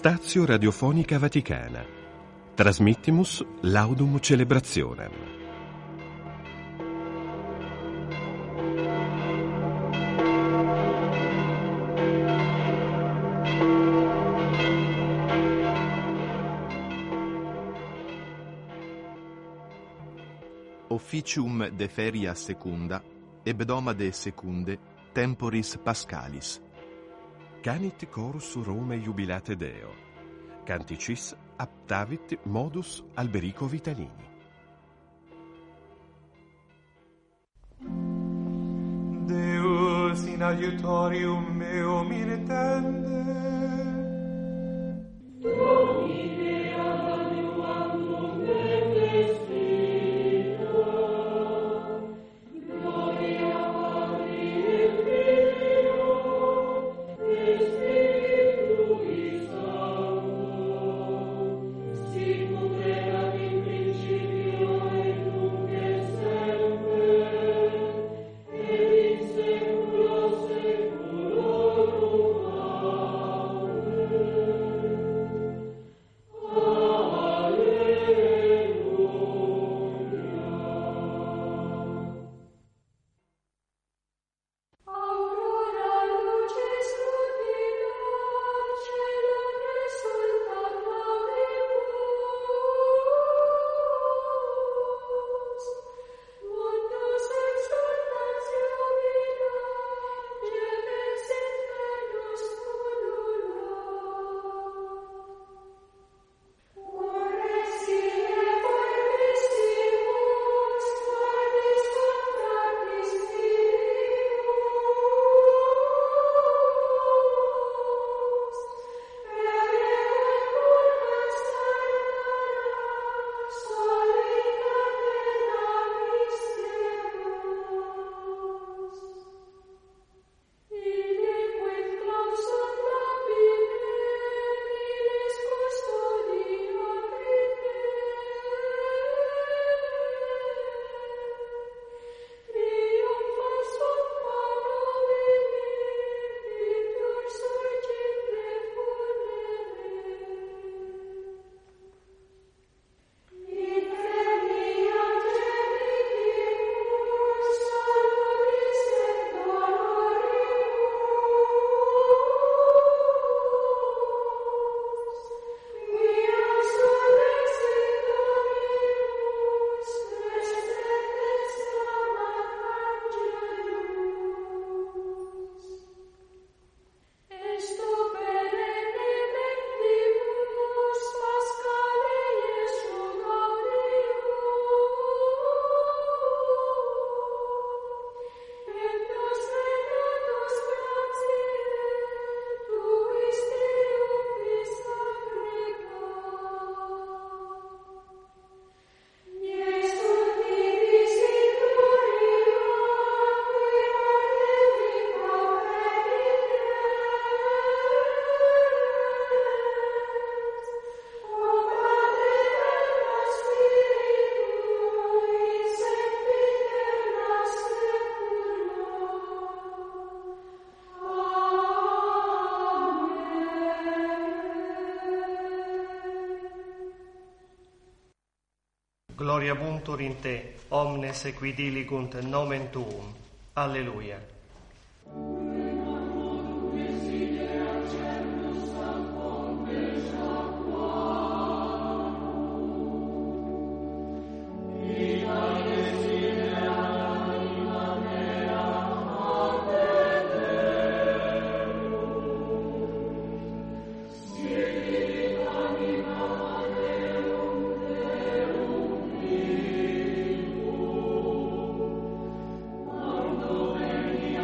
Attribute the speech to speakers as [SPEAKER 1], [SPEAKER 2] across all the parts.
[SPEAKER 1] Stazio Radiofonica Vaticana. Transmittimus laudum celebrationem.
[SPEAKER 2] Officium de feria secunda, hebdomade secunde, temporis pascalis.
[SPEAKER 1] Canit chorus Rome jubilate Deo. Canticis aptavit modus Alberico Vitalini.
[SPEAKER 3] Deus in aiutorium meo mirtende. Domine adiuandum me vestito. Gloria Patri et Filio et Spiritui Sancto. Sicut erat in principio et nunc et semper et in saecula saeculorum.
[SPEAKER 4] Gloria buntur in te, omnes qui diligunt nomen tuum. Alleluia.
[SPEAKER 3] Domini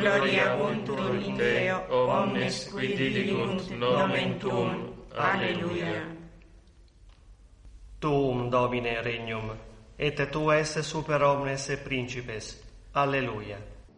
[SPEAKER 5] gloriabuntur in te omnes qui diligunt nomen tuum. Alleluia.
[SPEAKER 4] Tuum, Domine, regnum, et tu esse super omnes principes. Alleluia.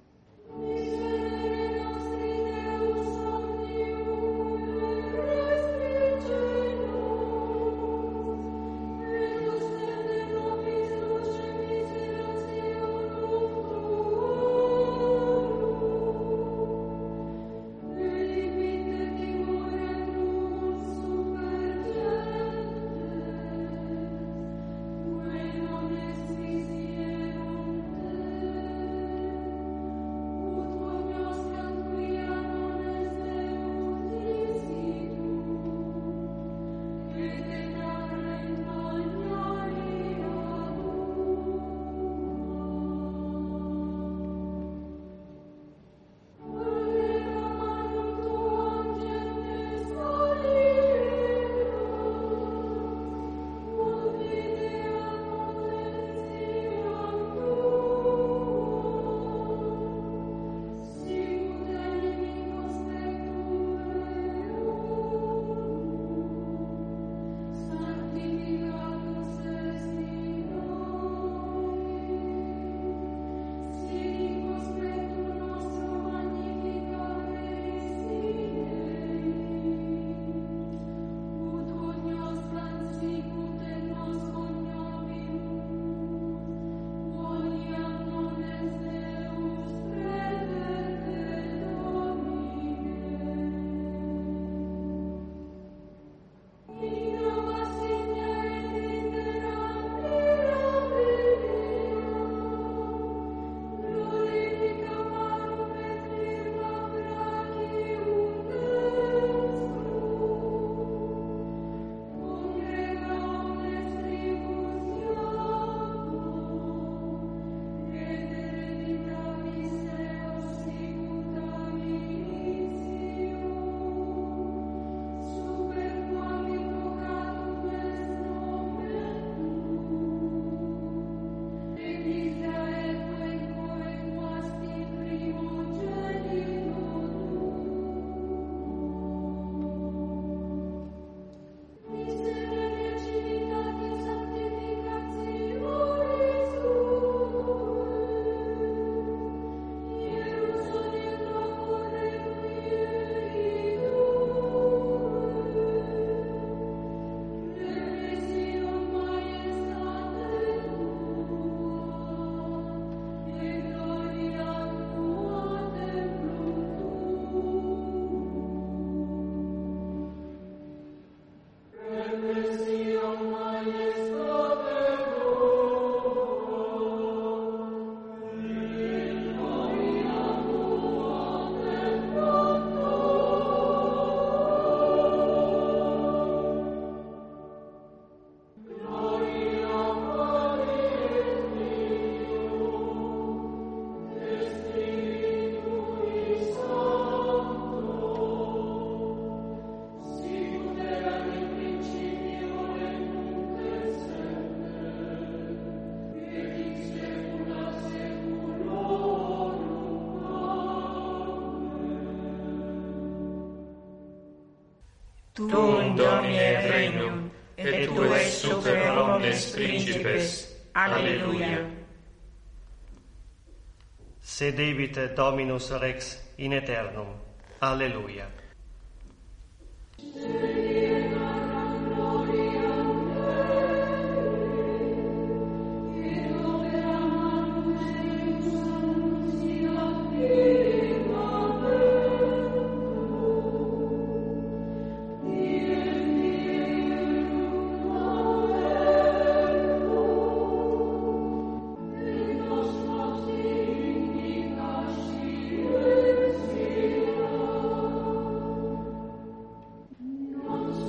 [SPEAKER 5] Tuum, Domine, regnum, et tu es super omnes principes. Alleluia.
[SPEAKER 4] Sedevit Dominus Rex in aeternum. Alleluia.
[SPEAKER 3] Non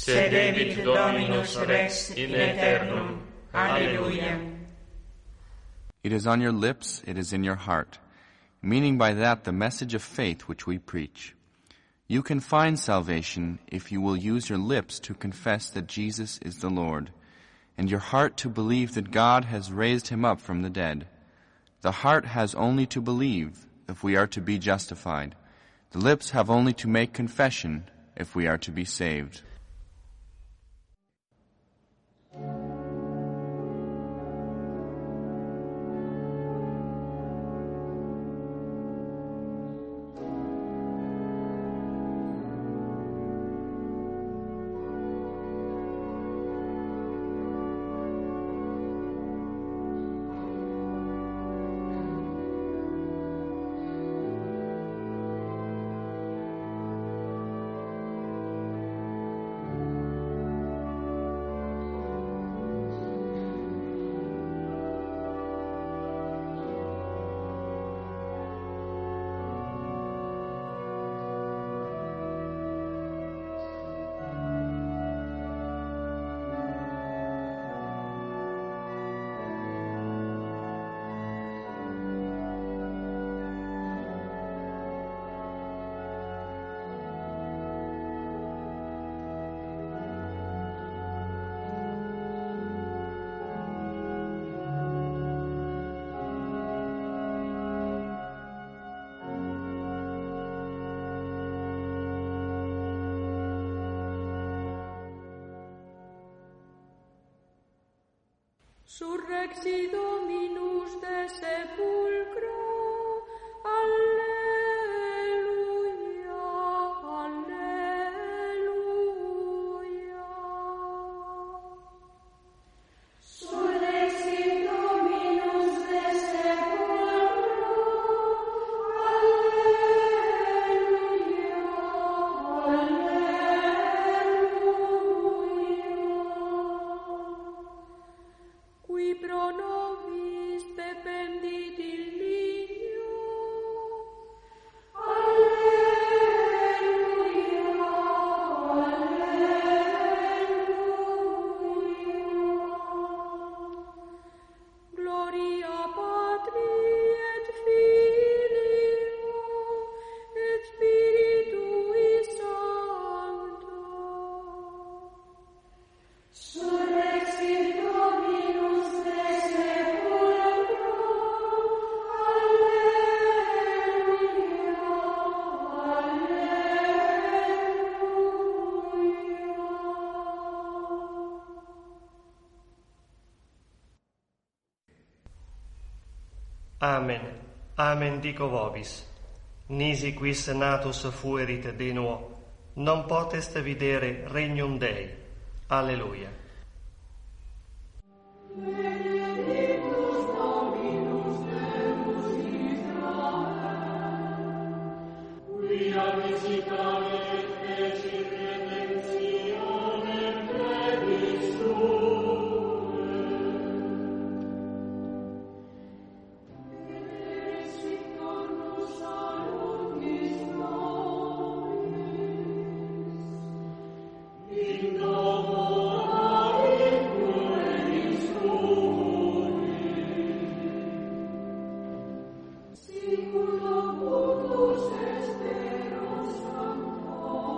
[SPEAKER 5] sedebit Dominus Rex in aeternum. Alleluia.
[SPEAKER 6] It is on your lips, it is in your heart, meaning by that the message of faith which we preach. You can find salvation if you will use your lips to confess that Jesus is the Lord, and your heart to believe that God has raised him up from the dead. The heart has only to believe if we are to be justified. The lips have only to make confession if we are to be saved.
[SPEAKER 3] Surrexi Dominus de sepulcro, Alleluia, Alleluia. Surrexi Dominus de sepulcro, Alleluia, Alleluia. Qui pro nobis dependit illigno. Alleluia, Alleluia. Gloria Patri et Filio et Spiritui Sancto. Surrexit Dominus de sepulcro, Alleluia, Alleluia.
[SPEAKER 4] Amen. Amen dico vobis. Nisi quis natus fuerit de nuo, non potest videre regnum Dei. Alleluia.
[SPEAKER 3] Sicut ocultus est Deus Sancto,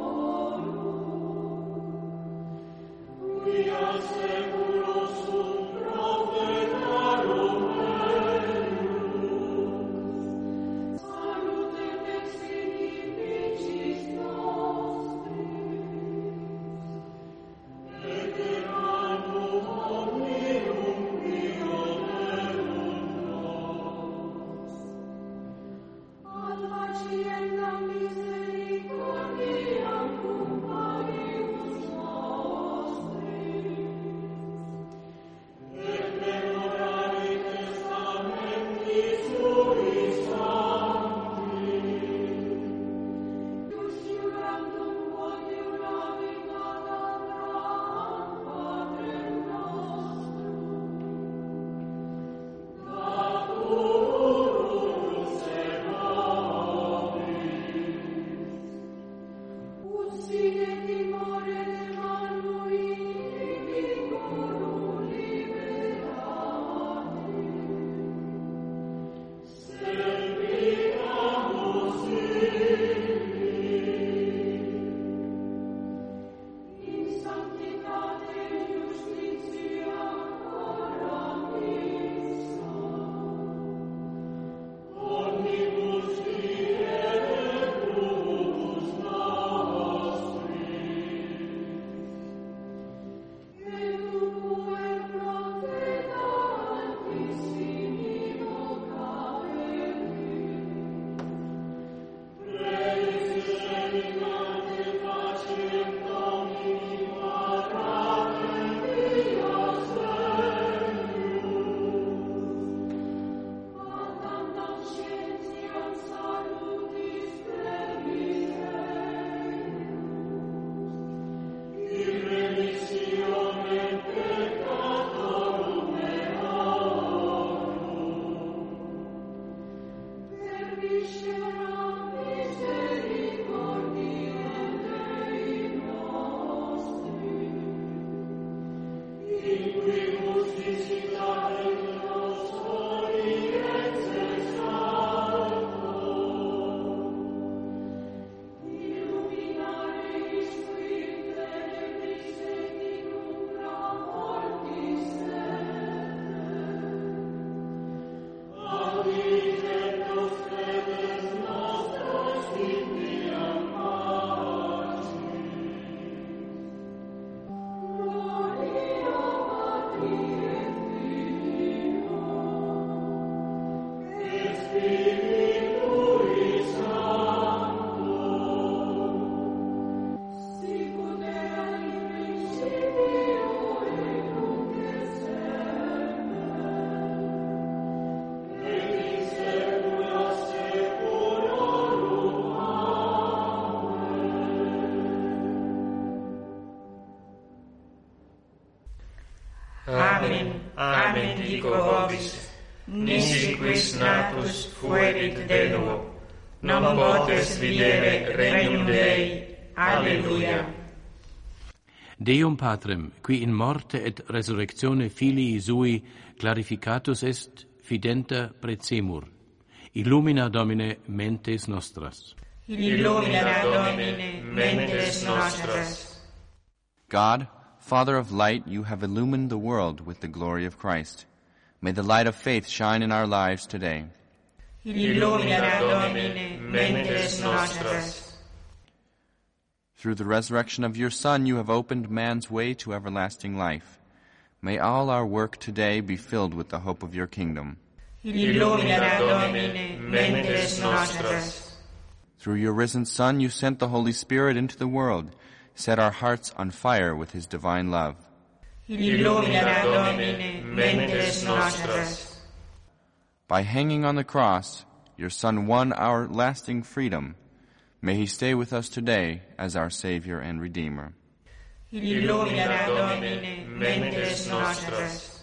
[SPEAKER 5] Amen dico vobis, nisi quis natus fuerit de nuo, non potes videre regnum Dei. Alleluia.
[SPEAKER 7] Deum Patrem, qui in morte et resurrectione Filii Sui clarificatus est, fidenta precemur. Illumina, Domine, mentes nostras.
[SPEAKER 5] Illumina, Domine, mentes nostras.
[SPEAKER 6] God, Father of light, you have illumined the world with the glory of Christ. May the light of faith shine in our lives today.
[SPEAKER 5] Illumina, Domine, mentes nostras.
[SPEAKER 6] Through the resurrection of your Son, you have opened man's way to everlasting life. May all our work today be filled with the hope of your kingdom.
[SPEAKER 5] Illumina, Domine, mentes nostras.
[SPEAKER 6] Through your risen Son, you sent the Holy Spirit into the world, set our hearts on fire with his divine love.
[SPEAKER 5] Illumina, Domine, mentes nostras.
[SPEAKER 6] By hanging on the cross, your Son won our lasting freedom. May he stay with us today as our Savior and Redeemer.
[SPEAKER 5] Illumina, Domine, mentes nostras.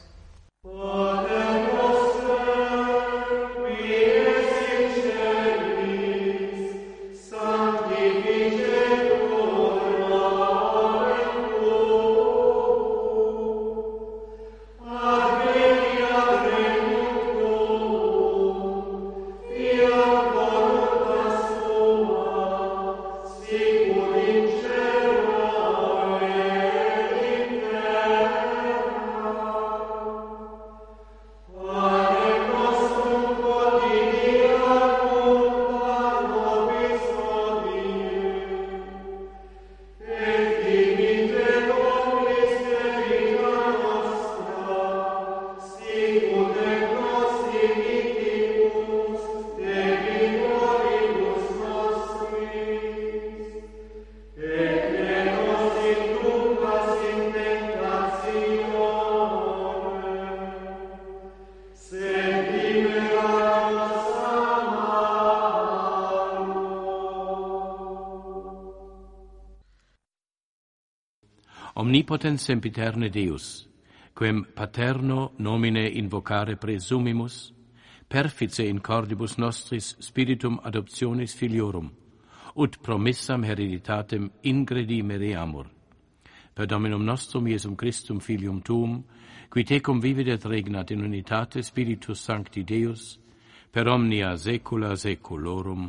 [SPEAKER 7] Omnipotens sempiterne Deus, quem paterno nomine invocare presumimus, perfice in cordibus nostris spiritum adoptionis filiorum, ut promissam hereditatem ingredi mereamur. Per Dominum nostrum Iesum Christum Filium Tuum, qui tecum vivit et regnat in unitate Spiritus Sancti Deus, per omnia saecula saeculorum.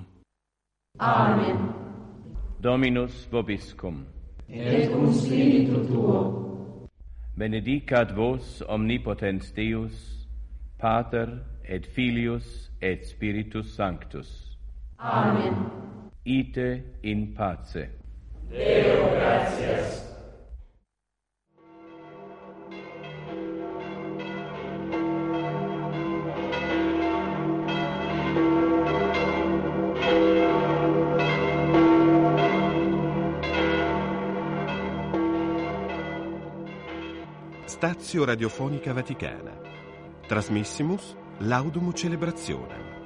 [SPEAKER 8] Amen.
[SPEAKER 7] Dominus vobiscum.
[SPEAKER 8] Et cum spiritu tuo.
[SPEAKER 7] Benedicat vos omnipotens Deus, Pater et Filius et Spiritus Sanctus.
[SPEAKER 8] Amen.
[SPEAKER 7] Ite in pace.
[SPEAKER 8] Deo gratias.
[SPEAKER 1] Stazio Radiofonica Vaticana. Trasmissimus Laudum Celebrationem.